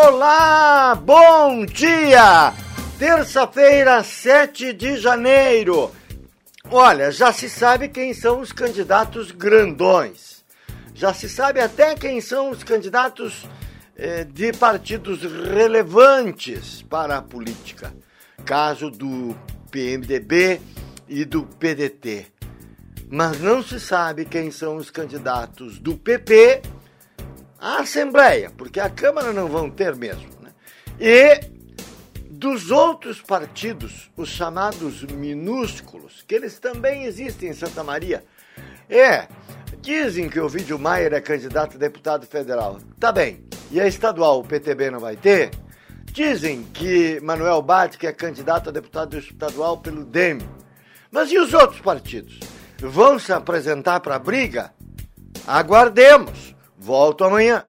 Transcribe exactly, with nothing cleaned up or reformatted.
Olá, bom dia! Terça-feira, sete de janeiro. Olha, já se sabe quem são os candidatos grandões. Já se sabe até quem são os candidatos eh, de partidos relevantes para a política. Caso do P M D B e do P D T. Mas não se sabe quem são os candidatos do P P à Assembleia, porque a Câmara não vão ter mesmo, né? E dos outros partidos, os chamados minúsculos, que eles também existem em Santa Maria. É, dizem que o Ovidio Maier é candidato a deputado federal. Tá bem. E a estadual, o P T B não vai ter? Dizem que Manuel Batti é candidato a deputado estadual pelo D E M. Mas e os outros partidos? Vão se apresentar para a briga? Aguardemos. Volto amanhã.